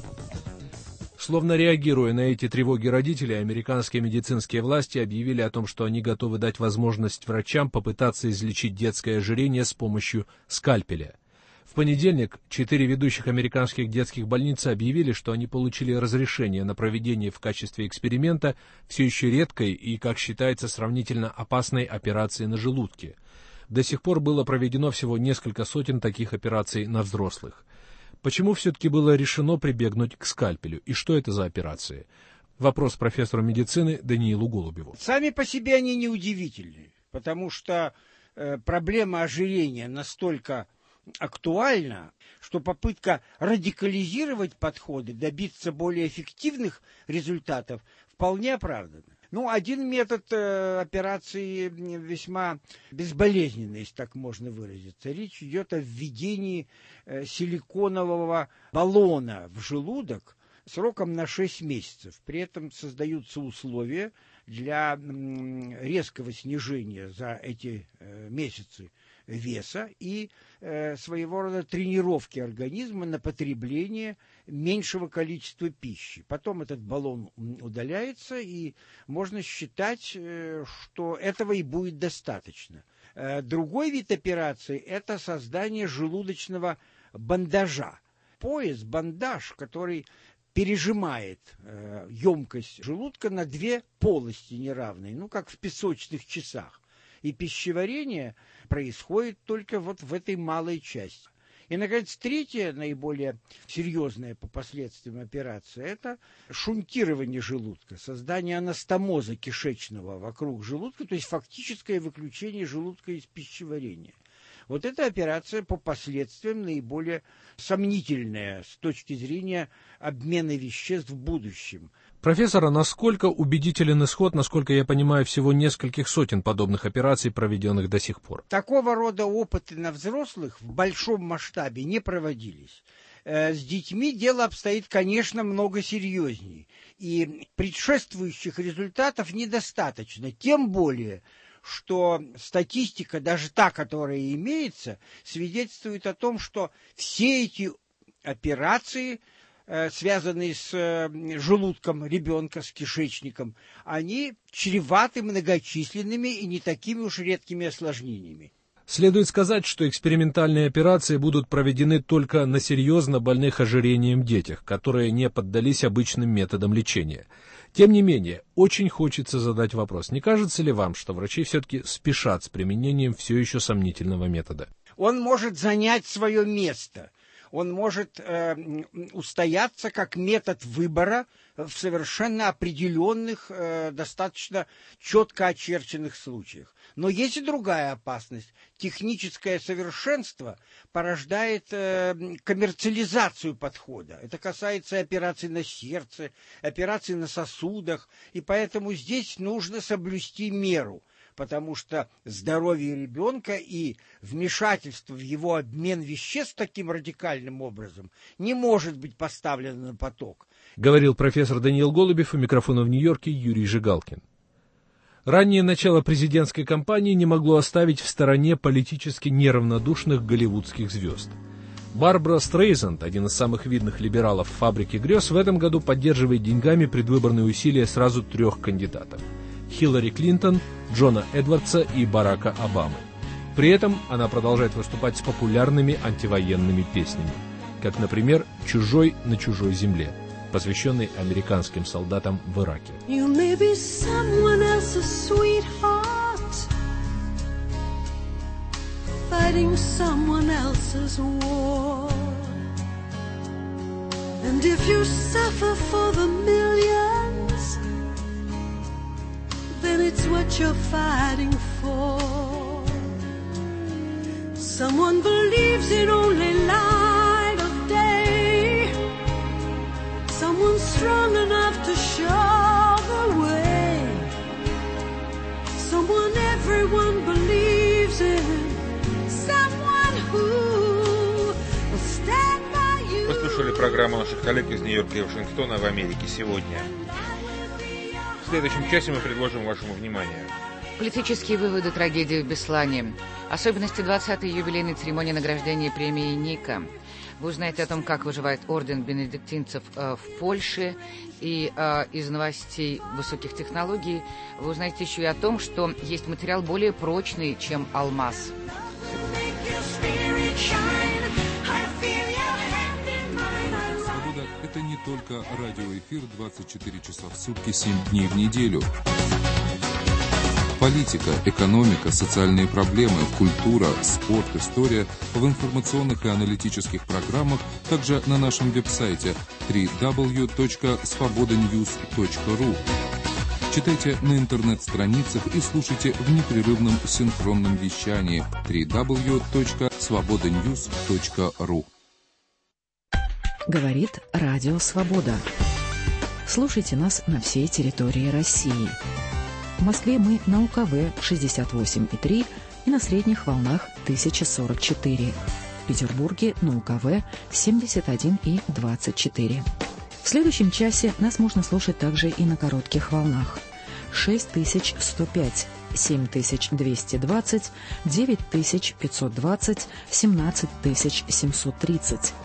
[SPEAKER 8] Словно реагируя на эти тревоги родителей, американские медицинские власти объявили о том, что они готовы дать возможность врачам попытаться излечить детское ожирение с помощью скальпеля. В понедельник 4 ведущих американских детских больницы объявили, что они получили разрешение на проведение в качестве эксперимента все еще редкой и, как считается, сравнительно опасной операции на желудке. До сих пор было проведено всего несколько сотен таких операций на взрослых. Почему все-таки было решено прибегнуть к скальпелю? И что это за операции? Вопрос профессору медицины Даниилу Голубеву.
[SPEAKER 9] Сами по себе они неудивительны, потому что проблема ожирения настолько актуальна, что попытка радикализировать подходы, добиться более эффективных результатов вполне оправдана. Ну, один метод операции весьма безболезненный, если так можно выразиться. Речь идет о введении силиконового баллона в желудок сроком на 6 месяцев. При этом создаются условия для резкого снижения за эти месяцы веса и своего рода тренировки организма на потребление меньшего количества пищи. Потом этот баллон удаляется, и можно считать, что этого и будет достаточно. Другой вид операции – это создание желудочного бандажа. Пояс, бандаж, который пережимает емкость желудка на 2 полости неравные, ну, как в песочных часах. И пищеварение происходит только вот в этой малой части. И, наконец, третья, наиболее серьезная по последствиям операция – это шунтирование желудка, создание анастомоза кишечного вокруг желудка, то есть фактическое выключение желудка из пищеварения. Вот эта операция по последствиям наиболее сомнительная с точки зрения обмена веществ в будущем.
[SPEAKER 8] Профессор, а насколько убедителен исход, насколько я понимаю, всего нескольких сотен подобных операций, проведенных до сих пор?
[SPEAKER 9] Такого рода опыты на взрослых в большом масштабе не проводились. С детьми дело обстоит, конечно, много серьезнее. И предшествующих результатов недостаточно. Тем более, что статистика, даже та, которая имеется, свидетельствует о том, что все эти операции, связанные с желудком ребенка, с кишечником, они чреваты многочисленными и не такими уж редкими осложнениями.
[SPEAKER 8] Следует сказать, что экспериментальные операции будут проведены только на серьезно больных ожирением детях, которые не поддались обычным методам лечения. Тем не менее, очень хочется задать вопрос. Не кажется ли вам, что врачи все-таки спешат с применением все еще сомнительного метода?
[SPEAKER 9] Он может занять свое место. Он может устояться как метод выбора в совершенно определенных, достаточно четко очерченных случаях. Но есть и другая опасность. Техническое совершенство порождает коммерциализацию подхода. Это касается операций на сердце, операций на сосудах, и поэтому здесь нужно соблюсти меру. Потому что здоровье ребенка и вмешательство в его обмен веществ таким радикальным образом не может быть поставлено на поток.
[SPEAKER 8] Говорил профессор Даниил Голубев, у микрофона в Нью-Йорке Юрий Жигалкин. Раннее начало президентской кампании не могло оставить в стороне политически неравнодушных голливудских звезд. Барбара Стрейзанд, один из самых видных либералов «Фабрики грез», в этом году поддерживает деньгами предвыборные усилия сразу 3 кандидатов – Хиллари Клинтон, Джона Эдвардса и Барака Обамы. При этом она продолжает выступать с популярными антивоенными песнями, как, например, «Чужой на чужой земле», посвященный американским солдатам в Ираке.
[SPEAKER 10] You may be someone else's sweetheart, fighting someone else's war. And if you suffer for the millions, then it's what you're fighting for. Someone believes in only light of day, someone strong enough to show the way, someone everyone believes in, someone who will stand by you.
[SPEAKER 1] Вы слушали программу наших коллег из Нью-Йорка и Вашингтона в Америке сегодня. В следующем часе мы предложим вашему вниманию
[SPEAKER 2] политические выводы трагедии в Беслане, особенности 20-й юбилейной церемонии награждения премии Ника. Вы узнаете о том, как выживает орден бенедиктинцев в Польше, и из новостей высоких технологий вы узнаете еще и о том, что есть материал более прочный, чем алмаз.
[SPEAKER 11] Свобода — это не только радиоэфир 24 часа в сутки, 7 дней в неделю. Политика, экономика, социальные проблемы, культура, спорт, история в информационных и аналитических программах, также на нашем веб-сайте www.svobodanews.ru. Читайте на интернет-страницах и слушайте в непрерывном синхронном вещании www.svobodanews.ru.
[SPEAKER 31] Говорит Радио Свобода. Слушайте нас на всей территории России. В Москве мы на УКВ 68,3 и на средних волнах 1044. В Петербурге на УКВ 71,24. В следующем часе нас можно слушать также и на коротких волнах 6105, 7220, 9520, 17730.